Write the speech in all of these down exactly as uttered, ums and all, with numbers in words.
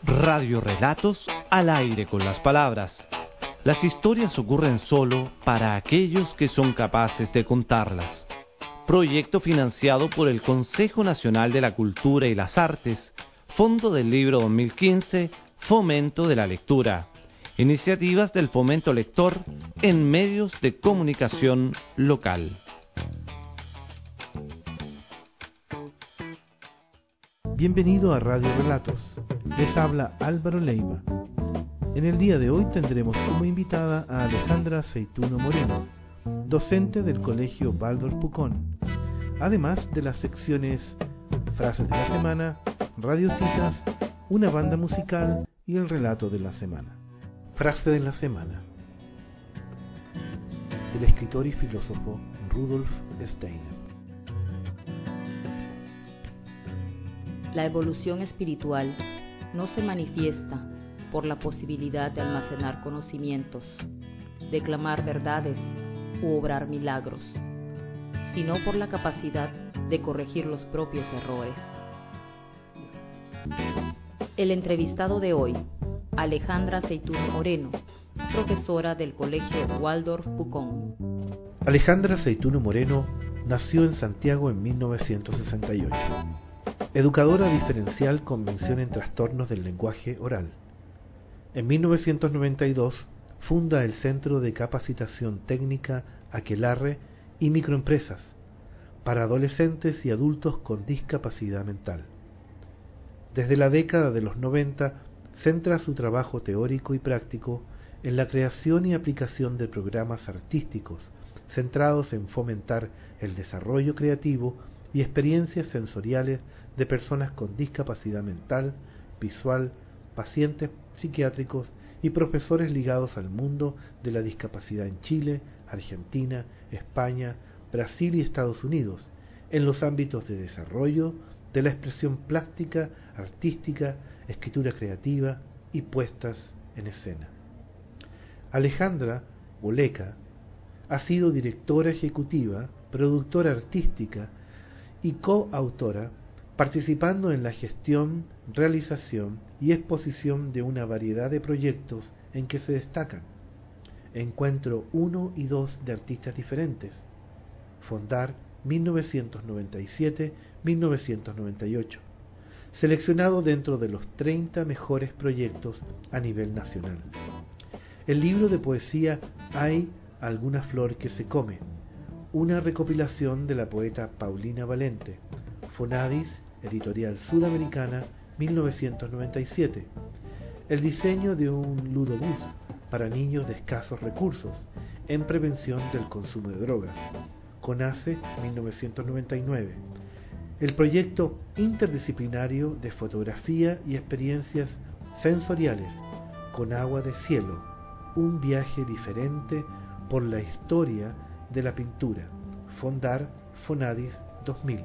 Radio Relatos al aire con las palabras. Las historias ocurren solo para aquellos que son capaces de contarlas. Proyecto financiado por el Consejo Nacional de la Cultura y las Artes, Fondo del Libro dos mil quince, Fomento de la Lectura. Iniciativas del Fomento Lector en medios de comunicación local. Bienvenido a Radio Relatos. Les habla Álvaro Leiva. En el día de hoy tendremos como invitada a Alejandra Aceituno Moreno, docente del Colegio Waldorf Pucón, además de las secciones Frases de la Semana, Radiocitas, una banda musical y el relato de la semana. Frase de la semana. El escritor y filósofo Rudolf Steiner. La evolución espiritual no se manifiesta por la posibilidad de almacenar conocimientos, declamar verdades u obrar milagros, sino por la capacidad de corregir los propios errores. El entrevistado de hoy, Alejandra Aceituno Moreno, profesora del Colegio Waldorf Pucón. Alejandra Aceituno Moreno nació en Santiago en mil novecientos sesenta y ocho. Educadora diferencial con mención en trastornos del lenguaje oral. En mil novecientos noventa y dos funda el Centro de Capacitación Técnica Aquelarre y Microempresas para adolescentes y adultos con discapacidad mental. Desde la década de los noventa centra su trabajo teórico y práctico en la creación y aplicación de programas artísticos centrados en fomentar el desarrollo creativo y experiencias sensoriales de personas con discapacidad mental, visual, pacientes psiquiátricos y profesores ligados al mundo de la discapacidad en Chile, Argentina, España, Brasil y Estados Unidos, en los ámbitos de desarrollo, de la expresión plástica, artística, escritura creativa y puestas en escena. Alejandra Boleca ha sido directora ejecutiva, productora artística y coautora, participando en la gestión, realización y exposición de una variedad de proyectos en que se destacan Encuentro uno y dos de artistas diferentes, Fondar mil novecientos noventa y siete a mil novecientos noventa y ocho, seleccionado dentro de los treinta mejores proyectos a nivel nacional. El libro de poesía Hay alguna flor que se come, una recopilación de la poeta Paulina Valente, Fonadis, Editorial Sudamericana, mil novecientos noventa y siete. El diseño de un ludobús para niños de escasos recursos en prevención del consumo de drogas, CONACE, mil novecientos noventa y nueve. El proyecto interdisciplinario de fotografía y experiencias sensoriales Con agua de cielo, un viaje diferente por la historia de la pintura, Fondar, Fonadis, dos mil.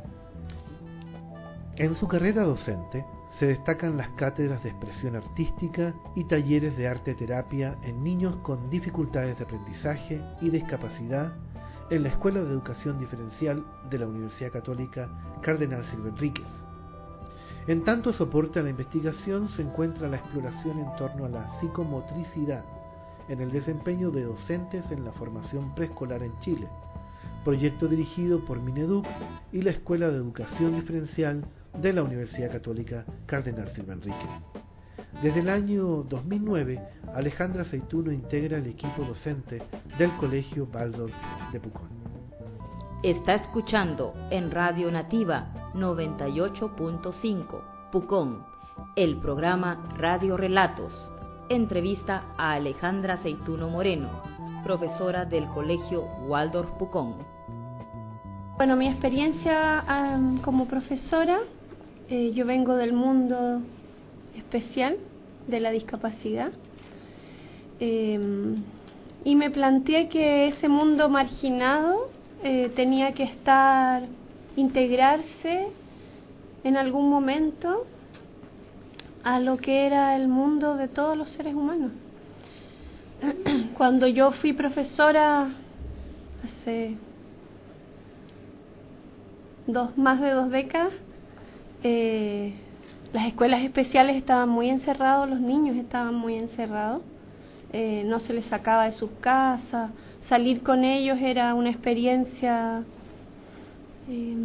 En su carrera docente se destacan las cátedras de expresión artística y talleres de arte terapia en niños con dificultades de aprendizaje y discapacidad en la Escuela de Educación Diferencial de la Universidad Católica Cardenal Silva Enríquez. En tanto soporte a la investigación se encuentra la exploración en torno a la psicomotricidad en el desempeño de docentes en la formación preescolar en Chile, proyecto dirigido por Mineduc y la Escuela de Educación Diferencial de la Universidad Católica Cardenal Silva Enríquez. Desde el año dos mil nueve, Alejandra Aceituno integra el equipo docente del Colegio Waldorf de Pucón. Está escuchando en Radio Nativa noventa y ocho punto cinco, Pucón, el programa Radio Relatos. Entrevista a Alejandra Aceituno Moreno, profesora del Colegio Waldorf Pucón. Bueno, mi experiencia um, como profesora, eh, yo vengo del mundo especial de la discapacidad eh, y me planteé que ese mundo marginado eh, tenía que estar, integrarse en algún momento a lo que era el mundo de todos los seres humanos. Cuando yo fui profesora hace dos, más de dos décadas, eh, las escuelas especiales estaban muy encerrados, los niños estaban muy encerrados, eh, no se les sacaba de sus casas, salir con ellos era una experiencia, eh,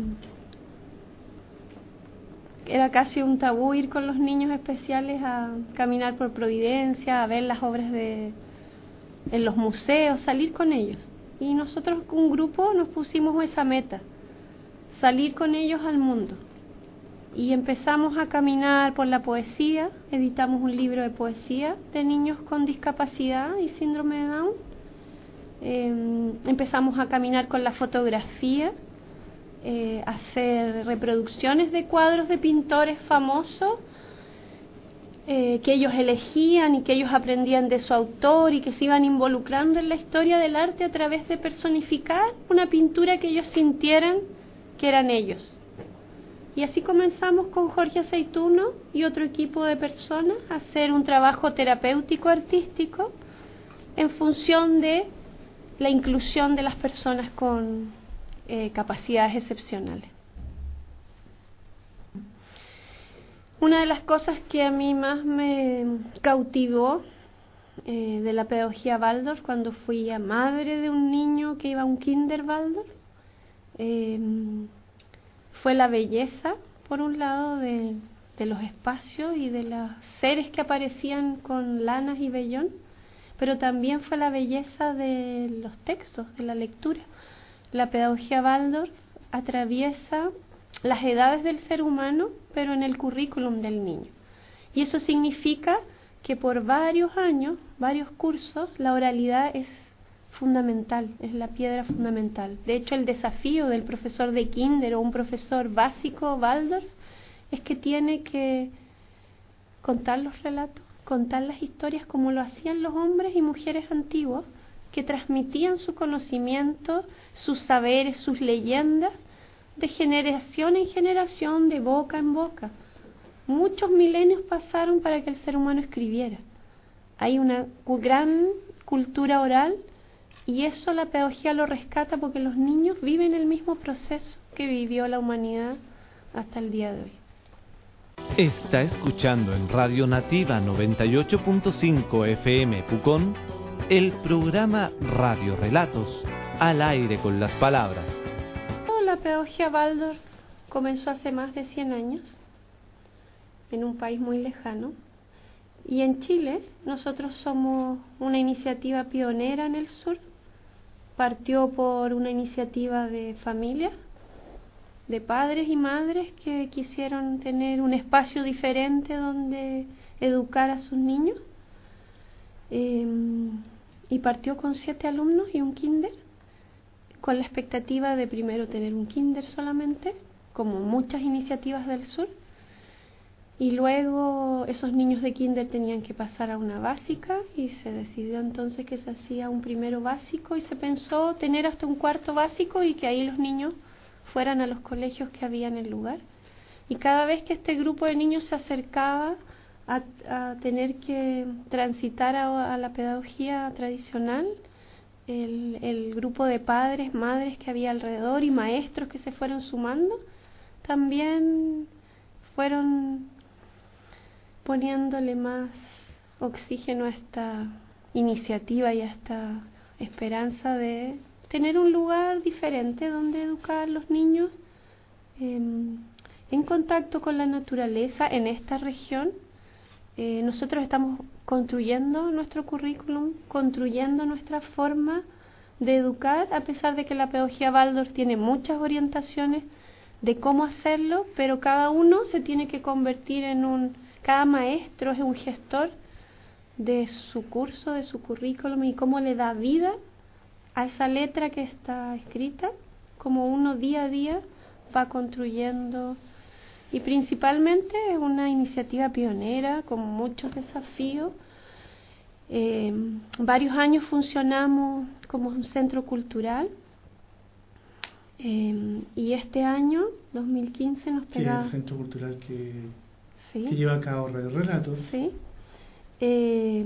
era casi un tabú ir con los niños especiales a caminar por Providencia, a ver las obras de en los museos, salir con ellos. Y nosotros, un grupo, nos pusimos esa meta, salir con ellos al mundo. Y empezamos a caminar por la poesía, editamos un libro de poesía de niños con discapacidad y síndrome de Down. Eh, empezamos a caminar con la fotografía, eh, hacer reproducciones de cuadros de pintores famosos eh, que ellos elegían y que ellos aprendían de su autor y que se iban involucrando en la historia del arte a través de personificar una pintura que ellos sintieran que eran ellos. Y así comenzamos con Jorge Aceituno y otro equipo de personas a hacer un trabajo terapéutico artístico en función de la inclusión de las personas con eh, capacidades excepcionales. Una de las cosas que a mí más me cautivó eh, de la pedagogía Waldorf, cuando fui a madre de un niño que iba a un kinder Waldorf, eh, fue la belleza, por un lado, de, de los espacios y de los seres que aparecían con lanas y vellón, pero también fue la belleza de los textos, de la lectura. La pedagogía Waldorf atraviesa las edades del ser humano, pero en el currículum del niño. Y eso significa que por varios años, varios cursos, la oralidad es fundamental, es la piedra fundamental. De hecho, el desafío del profesor de kinder o un profesor básico Waldorf es que tiene que contar los relatos, contar las historias como lo hacían los hombres y mujeres antiguos, que transmitían su conocimiento, sus saberes, sus leyendas, de generación en generación, de boca en boca. Muchos milenios pasaron para que el ser humano escribiera. Hay una gran cultura oral y eso la pedagogía lo rescata porque los niños viven el mismo proceso que vivió la humanidad hasta el día de hoy. Está escuchando en Radio Nativa noventa y ocho punto cinco F M Pucón el programa Radio Relatos, al aire con las palabras. La pedagogía Waldorf comenzó hace más de cien años en un país muy lejano y en Chile nosotros somos una iniciativa pionera en el sur. Partió por una iniciativa de familias, de padres y madres que quisieron tener un espacio diferente donde educar a sus niños, eh, y partió con siete alumnos y un kinder, con la expectativa de primero tener un kinder solamente, como muchas iniciativas del sur, y luego esos niños de kinder tenían que pasar a una básica y se decidió entonces que se hacía un primero básico y se pensó tener hasta un cuarto básico y que ahí los niños fueran a los colegios que había en el lugar. Y cada vez que este grupo de niños se acercaba a, a tener que transitar a, a la pedagogía tradicional, El, el grupo de padres, madres que había alrededor y maestros que se fueron sumando, también fueron poniéndole más oxígeno a esta iniciativa y a esta esperanza de tener un lugar diferente donde educar a los niños eh, en contacto con la naturaleza en esta región. Eh, nosotros estamos construyendo nuestro currículum, construyendo nuestra forma de educar, a pesar de que la pedagogía Waldorf tiene muchas orientaciones de cómo hacerlo, pero cada uno se tiene que convertir en un, cada maestro es un gestor de su curso, de su currículum y cómo le da vida a esa letra que está escrita, como uno día a día va construyendo. Y principalmente es una iniciativa pionera con muchos desafíos. Eh, varios años funcionamos como un centro cultural eh, y este año, dos mil quince, nos pegaba... Que es el centro cultural que, ¿sí? que lleva a cabo Radio Relatos. Sí. Eh,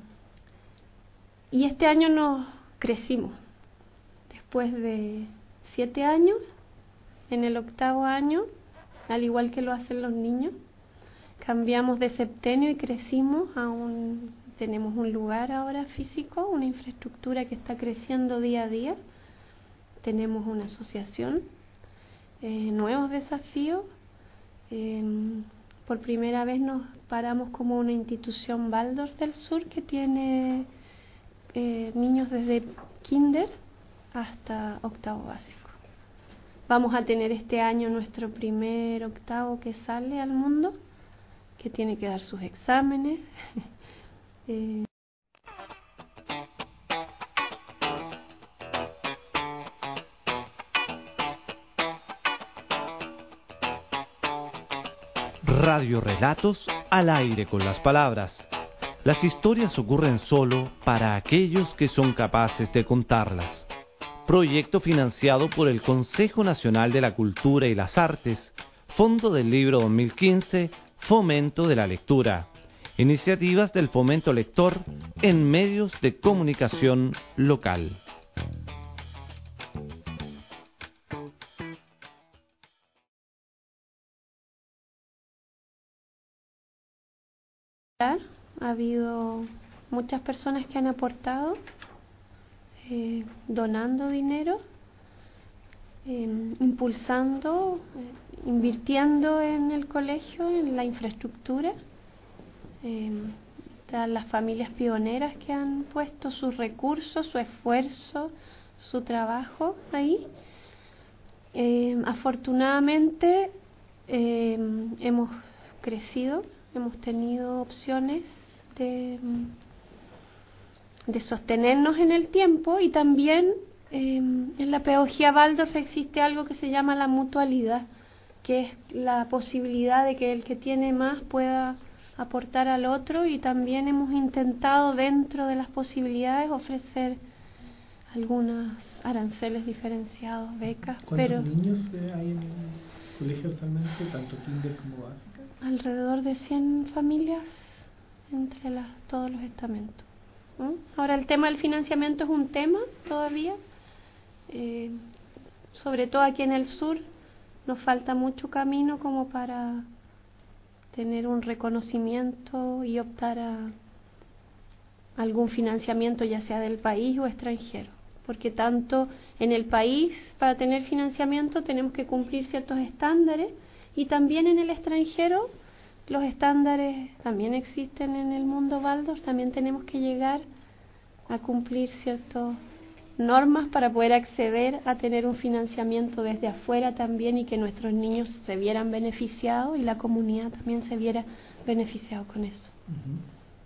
y este año nos crecimos. Después de siete años, en el octavo año, al igual que lo hacen los niños, cambiamos de septenio y crecimos a un, tenemos un lugar ahora físico, una infraestructura que está creciendo día a día. Tenemos una asociación, eh, nuevos desafíos. Eh, por primera vez nos paramos como una institución Waldorf del Sur que tiene eh, niños desde kinder hasta octavo básico. Vamos a tener este año nuestro primer octavo que sale al mundo, que tiene que dar sus exámenes. eh, Radio Relatos al aire con las palabras. Las historias ocurren solo para aquellos que son capaces de contarlas. Proyecto financiado por el Consejo Nacional de la Cultura y las Artes, Fondo del Libro dos mil quince, Fomento de la Lectura. Iniciativas del Fomento Lector en medios de comunicación local. Ha habido muchas personas que han aportado, eh, donando dinero, eh, impulsando, eh, invirtiendo en el colegio, en la infraestructura. Eh, están las familias pioneras que han puesto sus recursos, su esfuerzo, su trabajo ahí. Eh, afortunadamente eh, hemos crecido. Hemos tenido opciones de, de sostenernos en el tiempo y también eh, en la pedagogía Waldorf existe algo que se llama la mutualidad, que es la posibilidad de que el que tiene más pueda aportar al otro, y también hemos intentado dentro de las posibilidades ofrecer algunos aranceles diferenciados, becas. ¿Cuántos pero niños eh, hay en el colegio actualmente, tanto kinder como básica? Alrededor de cien familias entre las, todos los estamentos. ¿Mm? Ahora el tema del financiamiento es un tema todavía, eh, sobre todo aquí en el sur nos falta mucho camino como para tener un reconocimiento y optar a algún financiamiento, ya sea del país o extranjero, porque tanto en el país para tener financiamiento tenemos que cumplir ciertos estándares, y también en el extranjero los estándares también existen en el mundo Waldorf, también tenemos que llegar a cumplir ciertas normas para poder acceder a tener un financiamiento desde afuera también, y que nuestros niños se vieran beneficiados y la comunidad también se viera beneficiado con eso. Uh-huh.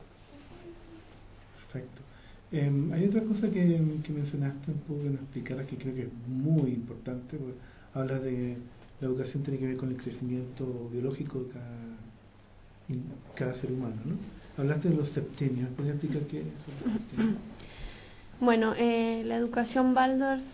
Perfecto. Eh, hay otra cosa que, que mencionaste un poco, que nos explicaras, que creo que es muy importante, porque habla de la educación tiene que ver con el crecimiento biológico de cada, cada ser humano, ¿no? Hablaste de los septenios, ¿puedes explicar qué son los septenios? Bueno, eh, la educación Waldorf,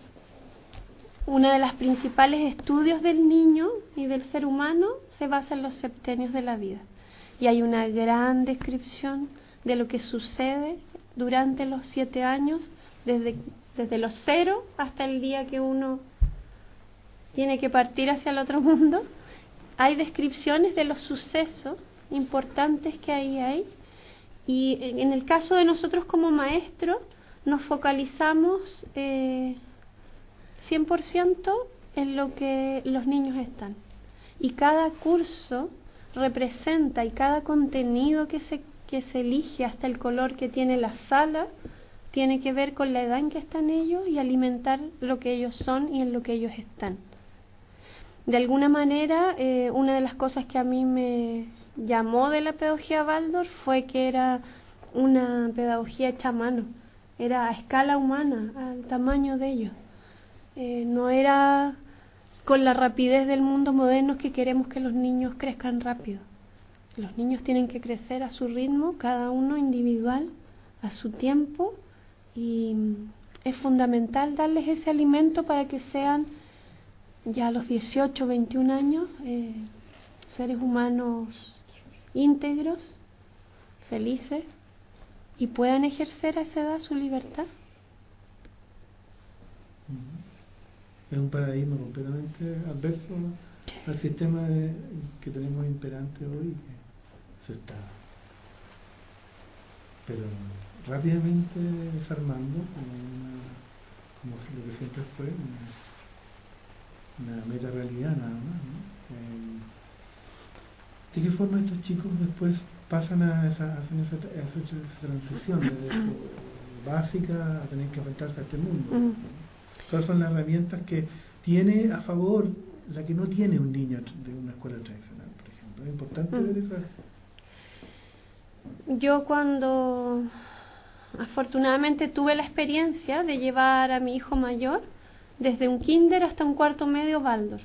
uno de los principales estudios del niño y del ser humano se basa en los septenios de la vida, y hay una gran descripción de lo que sucede durante los siete años, desde, desde los cero hasta el día que uno tiene que partir hacia el otro mundo. Hay descripciones de los sucesos importantes que ahí hay, y en el caso de nosotros como maestros nos focalizamos eh, cien por ciento en lo que los niños están, y cada curso representa, y cada contenido que se, que se elige, hasta el color que tiene la sala, tiene que ver con la edad en que están ellos y alimentar lo que ellos son y en lo que ellos están. De alguna manera, eh, una de las cosas que a mí me llamó de la pedagogía Waldorf fue que era una pedagogía hecha a mano, era a escala humana, al tamaño de ellos. Eh, no era con la rapidez del mundo moderno, que queremos que los niños crezcan rápido. Los niños tienen que crecer a su ritmo, cada uno individual, a su tiempo, y es fundamental darles ese alimento para que sean ya a los dieciocho, veintiún años, eh, seres humanos íntegros, felices, y puedan ejercer a esa edad su libertad. Es un paradigma completamente adverso al sistema de, que tenemos imperante hoy, se está, pero rápidamente desarmando como, una, como lo que siempre fue una, una meta realidad nada más, ¿no? Eh, ¿de qué forma estos chicos después pasan a esa, hacen esa, esa, esa transición de eso básica a tener que enfrentarse a este mundo? Mm. ¿Cuáles son las herramientas que tiene a favor la que no tiene un niño de una escuela tradicional, por ejemplo? Es importante Mm. ver eso. Yo cuando afortunadamente tuve la experiencia de llevar a mi hijo mayor desde un kinder hasta un cuarto medio Waldorf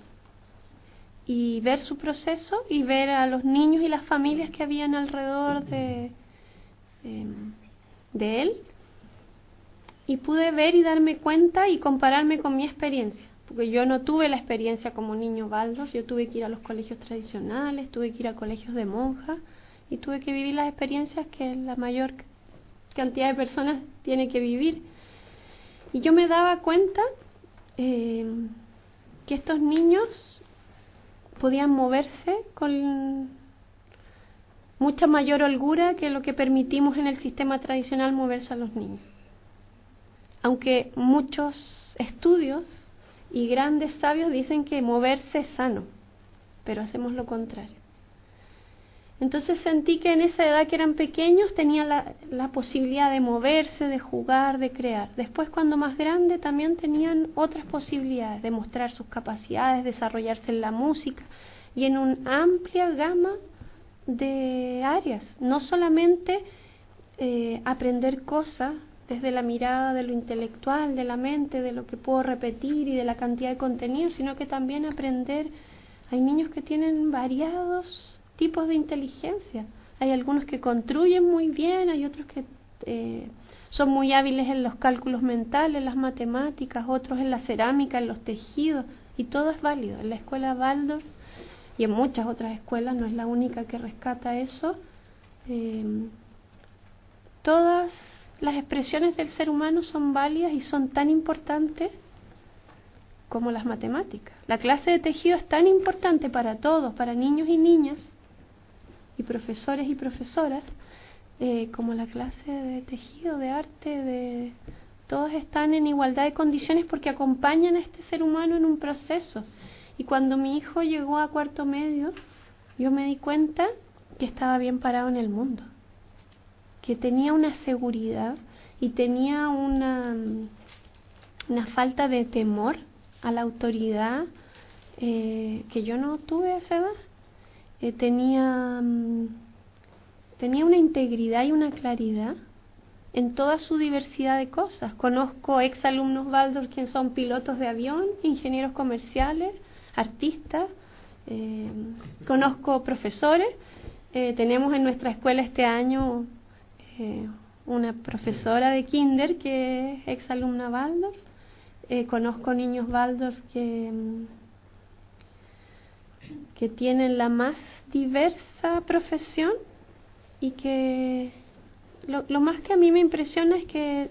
y ver su proceso y ver a los niños y las familias que habían alrededor de, eh, de él, y pude ver y darme cuenta y compararme con mi experiencia, porque yo no tuve la experiencia como niño Waldorf. Yo tuve que ir a los colegios tradicionales, tuve que ir a colegios de monjas y tuve que vivir las experiencias que la mayor cantidad de personas tiene que vivir. Y yo me daba cuenta eh, que estos niños podían moverse con mucha mayor holgura que lo que permitimos en el sistema tradicional moverse a los niños. Aunque muchos estudios y grandes sabios dicen que moverse es sano, pero hacemos lo contrario. Entonces sentí que en esa edad que eran pequeños tenían la, la posibilidad de moverse, de jugar, de crear. Después, cuando más grande, también tenían otras posibilidades de mostrar sus capacidades, desarrollarse en la música y en una amplia gama de áreas. No solamente eh, aprender cosas desde la mirada de lo intelectual, de la mente, de lo que puedo repetir y de la cantidad de contenido, sino que también aprender. Hay niños que tienen variados tipos de inteligencia. Hay algunos que construyen muy bien, hay otros que eh, son muy hábiles en los cálculos mentales, en las matemáticas, otros en la cerámica, en los tejidos, y todo es válido. En la escuela Waldorf y en muchas otras escuelas, no es la única que rescata eso, eh, todas las expresiones del ser humano son válidas y son tan importantes como las matemáticas. La clase de tejido es tan importante para todos, para niños y niñas, y profesores y profesoras, eh, como la clase de tejido, de arte, de todos están en igualdad de condiciones porque acompañan a este ser humano en un proceso. Y cuando mi hijo llegó a cuarto medio, yo me di cuenta que estaba bien parado en el mundo, que tenía una seguridad y tenía una, una falta de temor a la autoridad eh, que yo no tuve a esa edad. Eh, tenía, tenía una integridad y una claridad en toda su diversidad de cosas. Conozco exalumnos Waldorf que son pilotos de avión, ingenieros comerciales, artistas, eh, conozco profesores. Eh, tenemos en nuestra escuela este año eh, una profesora de kinder que es exalumna Waldorf. Eh, conozco niños Waldorf que que tienen la más diversa profesión y que lo, lo más que a mí me impresiona es que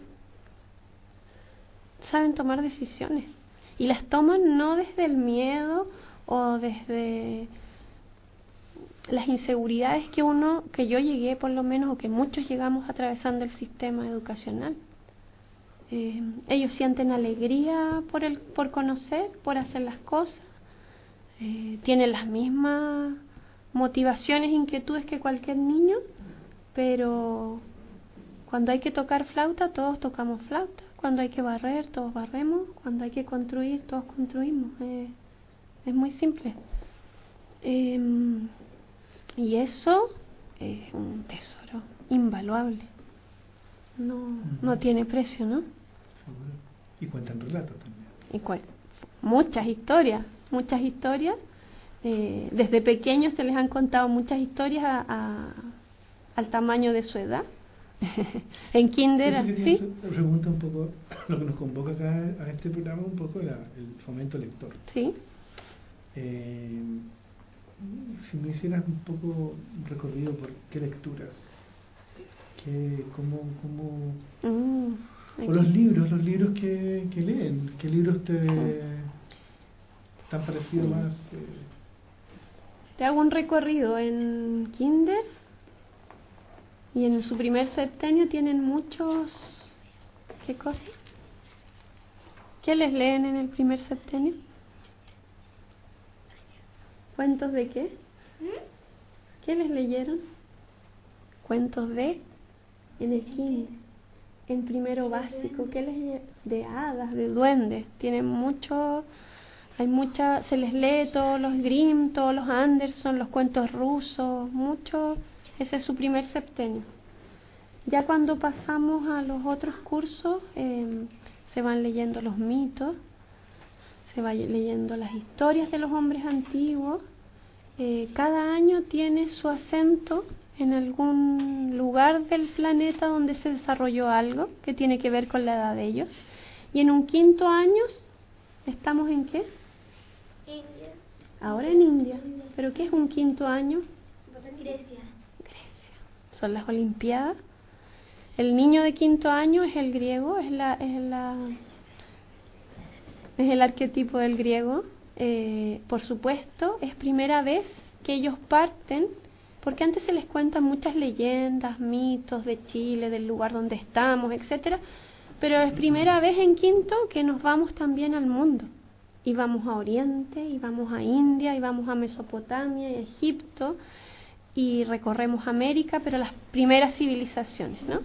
saben tomar decisiones y las toman no desde el miedo o desde las inseguridades que uno, que yo llegué por lo menos, o que muchos llegamos atravesando el sistema educacional. Eh, ellos sienten alegría por el, por conocer, por hacer las cosas. Eh, tienen las mismas motivaciones e inquietudes que cualquier niño, pero cuando hay que tocar flauta, todos tocamos flauta. Cuando hay que barrer, todos barremos. Cuando hay que construir, todos construimos. Eh, es muy simple. Eh, y eso es un tesoro invaluable. No, uh-huh. no tiene precio, ¿no? Y cuentan relatos también. Y cu- muchas historias. Muchas historias, eh, desde pequeños se les han contado muchas historias a, a, al tamaño de su edad. En kinder, ¿sí? Pregunta un poco, lo que nos convoca acá a este programa, un poco la, el fomento lector. Sí. Eh, si me hicieras un poco un recorrido por qué lecturas, qué, cómo, cómo mm, o los libros, los libros que, que leen, qué libros te... Mm. ¿Tan parecido más? Eh... Te hago un recorrido en kinder. Y en su primer septenio tienen muchos... ¿Qué cosas? ¿Qué les leen en el primer septenio? ¿Cuentos de qué? ¿Qué les leyeron? Cuentos de... En el kinder, en primero básico, ¿qué les lle- de hadas, de duendes? Tienen mucho... Hay mucha... Se les lee todos los Grimm, todos los Anderson, los cuentos rusos, mucho... Ese es su primer septenio. Ya cuando pasamos a los otros cursos, eh, se van leyendo los mitos, se va leyendo las historias de los hombres antiguos. Eh, cada año tiene su acento en algún lugar del planeta donde se desarrolló algo que tiene que ver con la edad de ellos. Y en un quinto año, ¿estamos en qué? India. Ahora en India. ¿Pero qué es un quinto año? Grecia. Grecia. Son las Olimpiadas. El niño de quinto año es el griego, es la es la es el arquetipo del griego. Eh, por supuesto, es primera vez que ellos parten, porque antes se les cuentan muchas leyendas, mitos de Chile, del lugar donde estamos, etcétera. Pero es primera vez en quinto que nos vamos también al mundo. Y vamos a Oriente, y vamos a India, y vamos a Mesopotamia, y a Egipto, y recorremos América, pero las primeras civilizaciones, ¿no?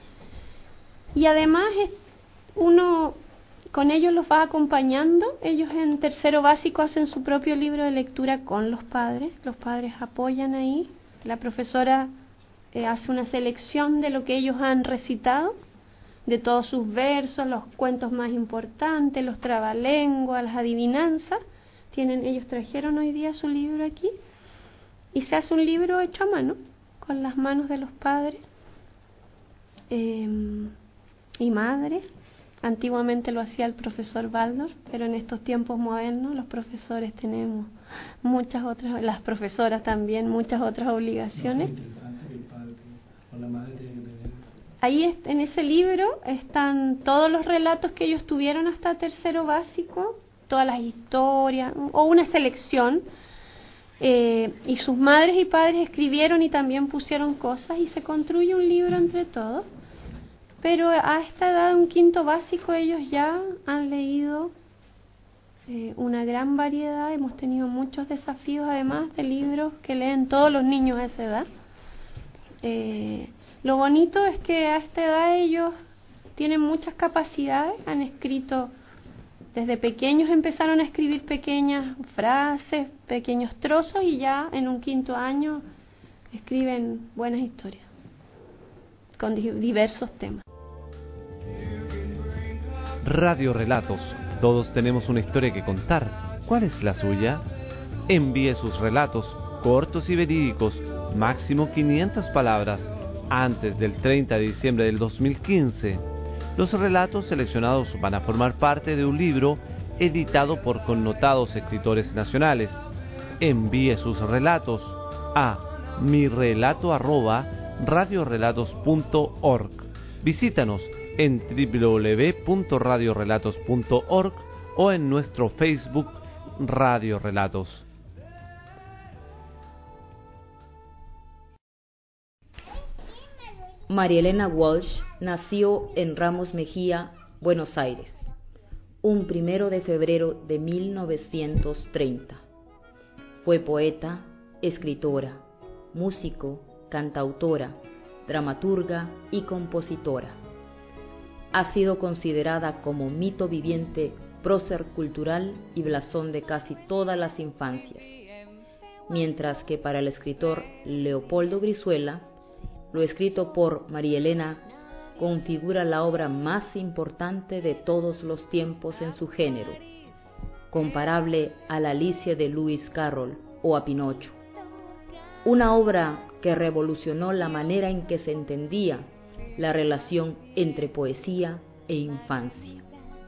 Y además uno con ellos los va acompañando. Ellos en tercero básico hacen su propio libro de lectura con los padres. Los padres apoyan ahí. La profesora eh, hace una selección de lo que ellos han recitado, de todos sus versos, los cuentos más importantes, los trabalenguas, las adivinanzas. Tienen, ellos trajeron hoy día su libro aquí y se hace un libro hecho a mano con las manos de los padres eh, y madres. Antiguamente lo hacía el profesor Baldor, pero en estos tiempos modernos los profesores tenemos muchas otras, las profesoras también, muchas otras obligaciones. Ahí en ese libro están todos los relatos que ellos tuvieron hasta tercero básico, todas las historias, o una selección, eh, y sus madres y padres escribieron y también pusieron cosas y se construye un libro entre todos. Pero a esta edad, un quinto básico, ellos ya han leído eh, una gran variedad. Hemos tenido muchos desafíos, además de libros que leen todos los niños a esa edad. Eh, lo bonito es que a esta edad ellos tienen muchas capacidades, han escrito, desde pequeños empezaron a escribir pequeñas frases, pequeños trozos, y ya en un quinto año escriben buenas historias con diversos temas. Radio Relatos. Todos tenemos una historia que contar. ¿Cuál es la suya? Envíe sus relatos, cortos y verídicos, máximo quinientas palabras, antes del treinta de diciembre del dos mil quince. Los relatos seleccionados van a formar parte de un libro editado por connotados escritores nacionales. Envíe sus relatos a mirelato arroba radiorelatos punto org. Visítanos en doble u doble u doble u punto radiorelatos punto org o en nuestro Facebook Radio Relatos. María Elena Walsh nació en Ramos Mejía, Buenos Aires, un primero de febrero de mil novecientos treinta. Fue poeta, escritora, músico, cantautora, dramaturga y compositora. Ha sido considerada como mito viviente, prócer cultural y blasón de casi todas las infancias, mientras que para el escritor Leopoldo Brizuela, lo escrito por María Elena configura la obra más importante de todos los tiempos en su género, comparable a la Alicia de Lewis Carroll o a Pinocho. Una obra que revolucionó la manera en que se entendía la relación entre poesía e infancia.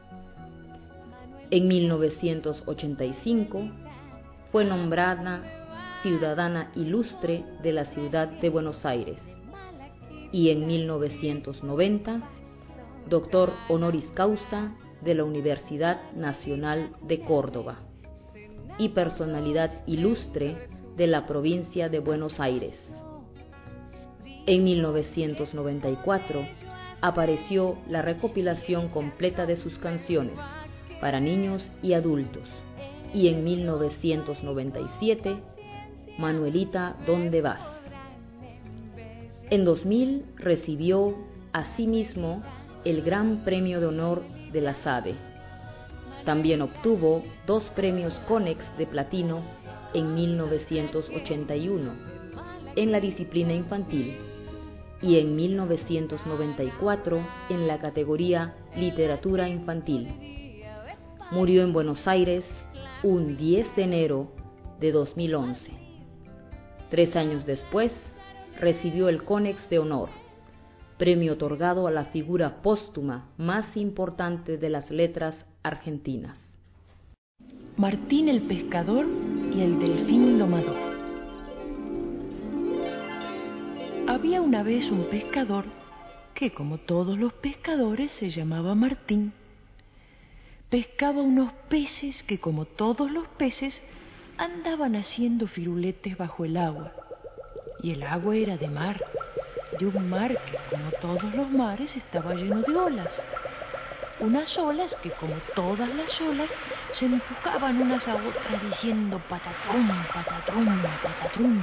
En mil novecientos ochenta y cinco fue nombrada ciudadana ilustre de la ciudad de Buenos Aires y en mil novecientos noventa doctor honoris causa de la Universidad Nacional de Córdoba y personalidad ilustre de la provincia de Buenos Aires. En mil novecientos noventa y cuatro apareció la recopilación completa de sus canciones para niños y adultos, y en mil novecientos noventa y siete, Manuelita, ¿dónde vas? En dos mil recibió asimismo el Gran Premio de Honor de la SADE. También obtuvo dos premios Konex de platino en mil novecientos ochenta y uno en la disciplina infantil y en mil novecientos noventa y cuatro en la categoría Literatura Infantil. Murió en Buenos Aires un diez de enero de dos mil once. Tres años después, recibió el Konex de Honor, premio otorgado a la figura póstuma más importante de las letras argentinas. Martín el pescador y el delfín domador. Había una vez un pescador que, como todos los pescadores, se llamaba Martín. Pescaba unos peces que, como todos los peces, andaban haciendo firuletes bajo el agua. Y el agua era de mar, de un mar que, como todos los mares, estaba lleno de olas. Unas olas que, como todas las olas, se empujaban unas a otras diciendo patatrum, patatrum, patatrum.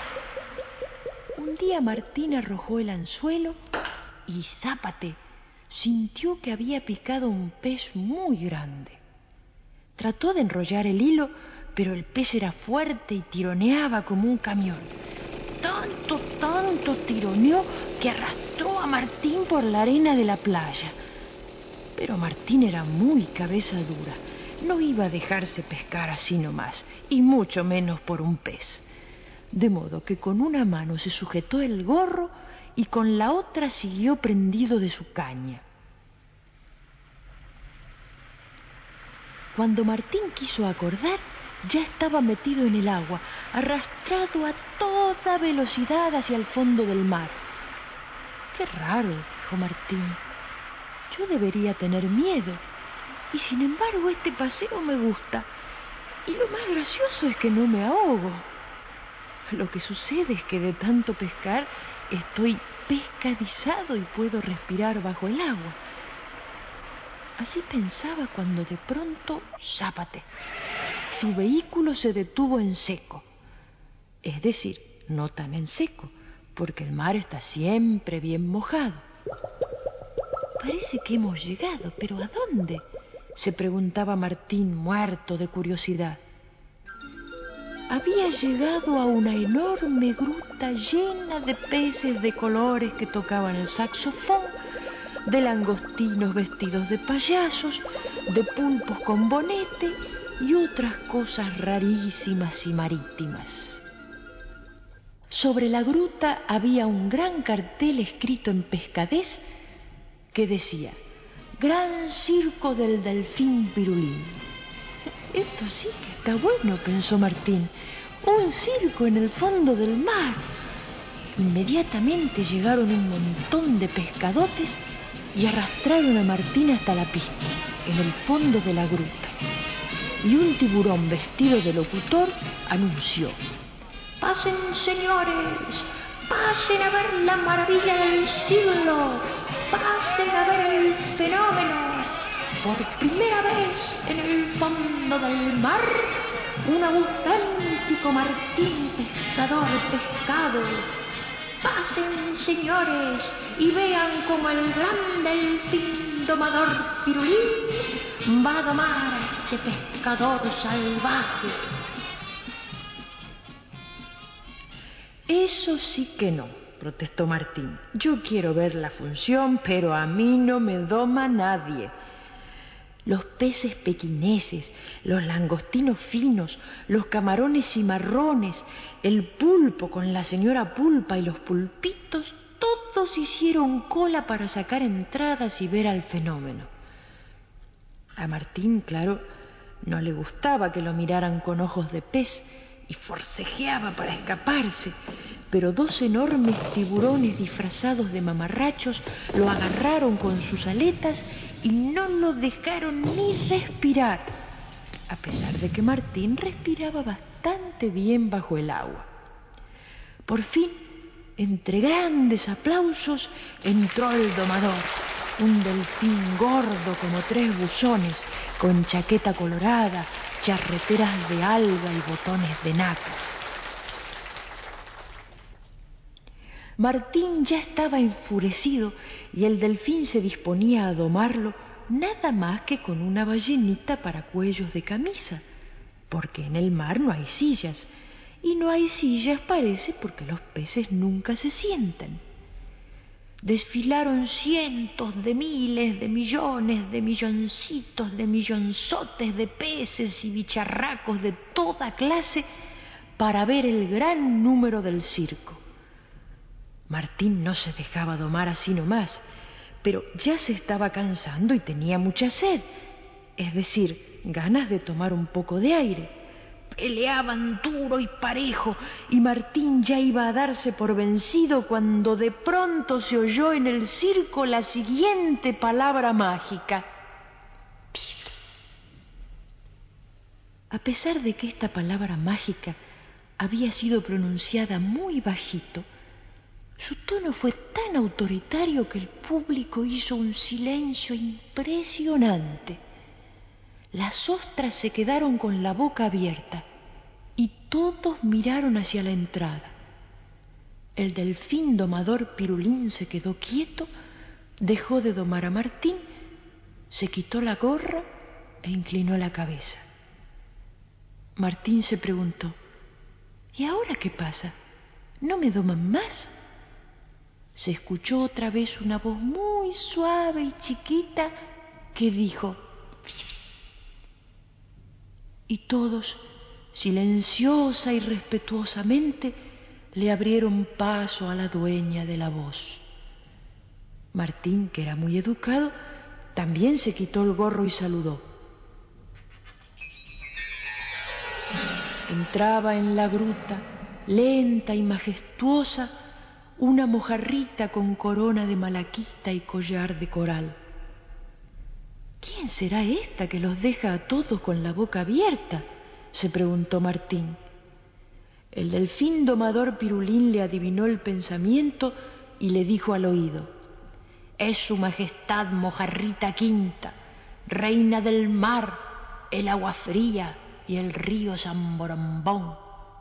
Un día Martín arrojó el anzuelo y zápate, sintió que había picado un pez muy grande. Trató de enrollar el hilo, pero el pez era fuerte y tironeaba como un camión. Tanto, tanto tironeó que arrastró a Martín por la arena de la playa. Pero Martín era muy cabeza dura. No iba a dejarse pescar así nomás, y mucho menos por un pez. De modo que con una mano se sujetó el gorro y con la otra siguió prendido de su caña. Cuando Martín quiso acordar, ya estaba metido en el agua, arrastrado a toda velocidad hacia el fondo del mar. ¡Qué raro!, dijo Martín. Yo debería tener miedo, y sin embargo este paseo me gusta, y lo más gracioso es que no me ahogo. Lo que sucede es que de tanto pescar estoy pescadizado y puedo respirar bajo el agua. Así pensaba cuando de pronto, zápate, su vehículo se detuvo en seco. Es decir, no tan en seco, porque el mar está siempre bien mojado. Parece que hemos llegado, pero ¿a dónde?, se preguntaba Martín, muerto de curiosidad. Había llegado a una enorme gruta llena de peces de colores que tocaban el saxofón, de langostinos vestidos de payasos, de pulpos con bonete y otras cosas rarísimas y marítimas. Sobre la gruta había un gran cartel escrito en pescadés que decía: Gran Circo del Delfín Pirulín. Esto sí que está bueno, pensó Martín. Un circo en el fondo del mar. Inmediatamente llegaron un montón de pescadotes y arrastraron a Martín hasta la pista, en el fondo de la gruta. Y un tiburón vestido de locutor anunció: Pasen, señores, pasen a ver la maravilla del siglo, pasen a ver el fenómeno. Por primera vez en el fondo del mar, un auténtico Martín pescador pescado. Pasen, señores, y vean cómo el gran delfín domador Pirulín va a domar a este pescador salvaje. Eso sí que no, protestó Martín. Yo quiero ver la función, pero a mí no me doma nadie. Los peces pequineses, los langostinos finos, los camarones cimarrones, el pulpo con la señora Pulpa y los pulpitos, todos hicieron cola para sacar entradas y ver al fenómeno. A Martín, claro, no le gustaba que lo miraran con ojos de pez y forcejeaba para escaparse, pero dos enormes tiburones disfrazados de mamarrachos lo agarraron con sus aletas y no lo dejaron ni respirar, a pesar de que Martín respiraba bastante bien bajo el agua. Por fin, Entre grandes aplausos entró el domador, un delfín gordo como tres buzones, con chaqueta colorada, charreteras de alga y botones de nácar. Martín ya estaba enfurecido y el delfín se disponía a domarlo nada más que con una ballenita para cuellos de camisa, porque en el mar no hay sillas, y no hay sillas parece porque los peces nunca se sientan. Desfilaron cientos de miles de millones de milloncitos de millonzotes de peces y bicharracos de toda clase para ver el gran número del circo. Martín no se dejaba domar así nomás, pero ya se estaba cansando y tenía mucha sed, es decir, ganas de tomar un poco de aire. Peleaban duro y parejo, y Martín ya iba a darse por vencido cuando de pronto se oyó en el circo la siguiente palabra mágica. A pesar de que esta palabra mágica había sido pronunciada muy bajito, su tono fue tan autoritario que el público hizo un silencio impresionante. Las ostras se quedaron con la boca abierta y todos miraron hacia la entrada. El delfín domador Pirulín se quedó quieto, dejó de domar a Martín, se quitó la gorra e inclinó la cabeza. Martín se preguntó: ¿y ahora qué pasa? ¿No me doman más? Se escuchó otra vez una voz muy suave y chiquita que dijo: y todos, silenciosa y respetuosamente, le abrieron paso a la dueña de la voz. Martín, que era muy educado, también se quitó el gorro y saludó. Entraba en la gruta, lenta y majestuosa, una mojarrita con corona de malaquita y collar de coral. ¿Quién será esta que los deja a todos con la boca abierta?, se preguntó Martín. El delfín domador Pirulín le adivinó el pensamiento y le dijo al oído: es su majestad Mojarrita Quinta, reina del mar, el agua fría y el río San Borombón.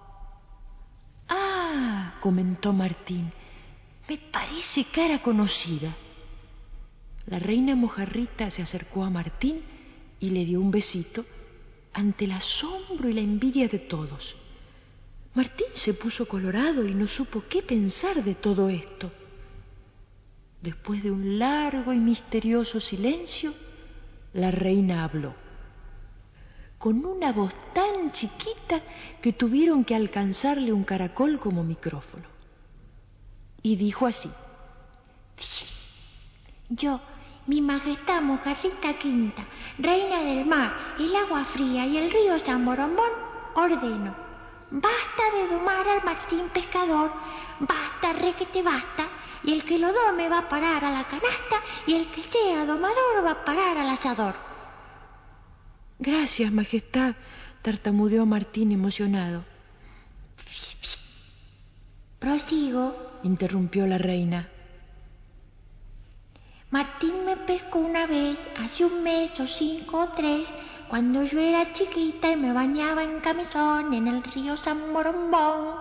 Ah, comentó Martín, me parece cara conocida. La reina Mojarrita se acercó a Martín y le dio un besito ante el asombro y la envidia de todos. Martín se puso colorado y no supo qué pensar de todo esto. Después de un largo y misterioso silencio, la reina habló, con una voz tan chiquita que tuvieron que alcanzarle un caracol como micrófono. Y dijo así: yo, mi majestad Mojarrita Quinta, reina del mar, el agua fría y el río San Borombón, ordeno: basta de domar al Martín pescador, basta, requete basta, y el que lo dome va a parar a la canasta, y el que sea domador va a parar al asador. Gracias, majestad, tartamudeó Martín emocionado. Prosigo, interrumpió la reina. Martín me pescó una vez, hace un mes o cinco o tres, cuando yo era chiquita y me bañaba en camisón en el río San Borombón.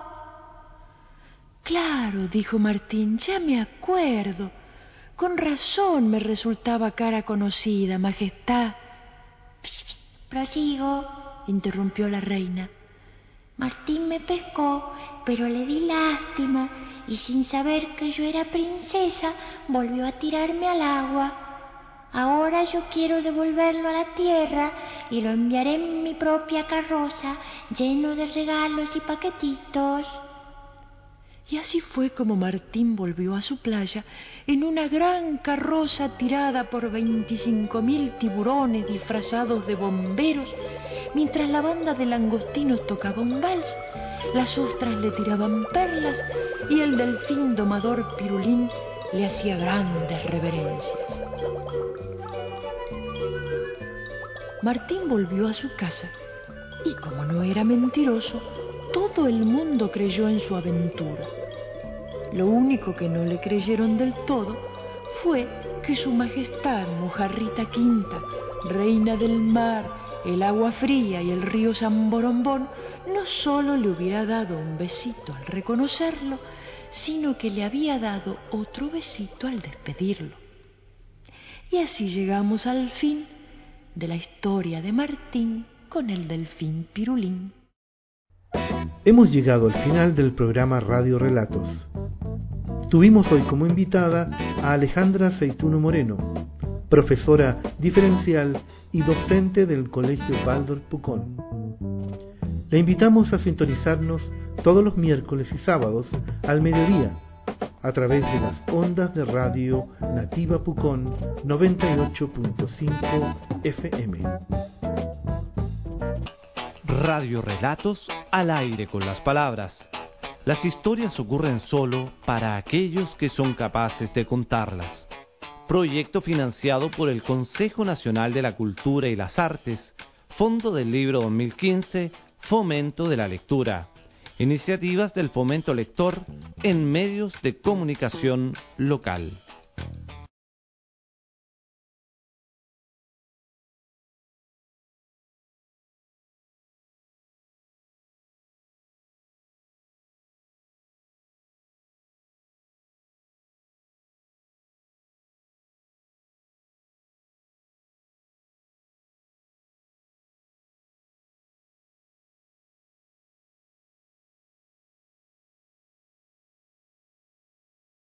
Claro, dijo Martín, ya me acuerdo. Con razón me resultaba cara conocida, majestad. Prosigo, interrumpió la reina. Martín me pescó, pero le di lástima, y sin saber que yo era princesa, volvió a tirarme al agua. Ahora yo quiero devolverlo a la tierra y lo enviaré en mi propia carroza, lleno de regalos y paquetitos. Y así fue como Martín volvió a su playa en una gran carroza tirada por veinticinco mil tiburones disfrazados de bomberos, mientras la banda de langostinos tocaba un vals, las ostras le tiraban perlas y el delfín domador Pirulín le hacía grandes reverencias. Martín volvió a su casa y, como no era mentiroso, todo el mundo creyó en su aventura. Lo único que no le creyeron del todo fue que su majestad Mojarrita Quinta, reina del mar, el agua fría y el río San Borombón, no solo le hubiera dado un besito al reconocerlo, sino que le había dado otro besito al despedirlo. Y así llegamos al fin de la historia de Martín con el delfín Pirulín. Hemos llegado al final del programa Radio Relatos. Tuvimos hoy como invitada a Alejandra Seituno Moreno, profesora diferencial y docente del Colegio Waldorf Pucón. Le invitamos a sintonizarnos todos los miércoles y sábados al mediodía a través de las ondas de radio Nativa Pucón noventa y ocho punto cinco F M. Radio Relatos al aire con las palabras. Las historias ocurren solo para aquellos que son capaces de contarlas. Proyecto financiado por el Consejo Nacional de la Cultura y las Artes, Fondo del Libro dos mil quince, Fomento de la Lectura. Iniciativas del Fomento Lector en medios de comunicación local.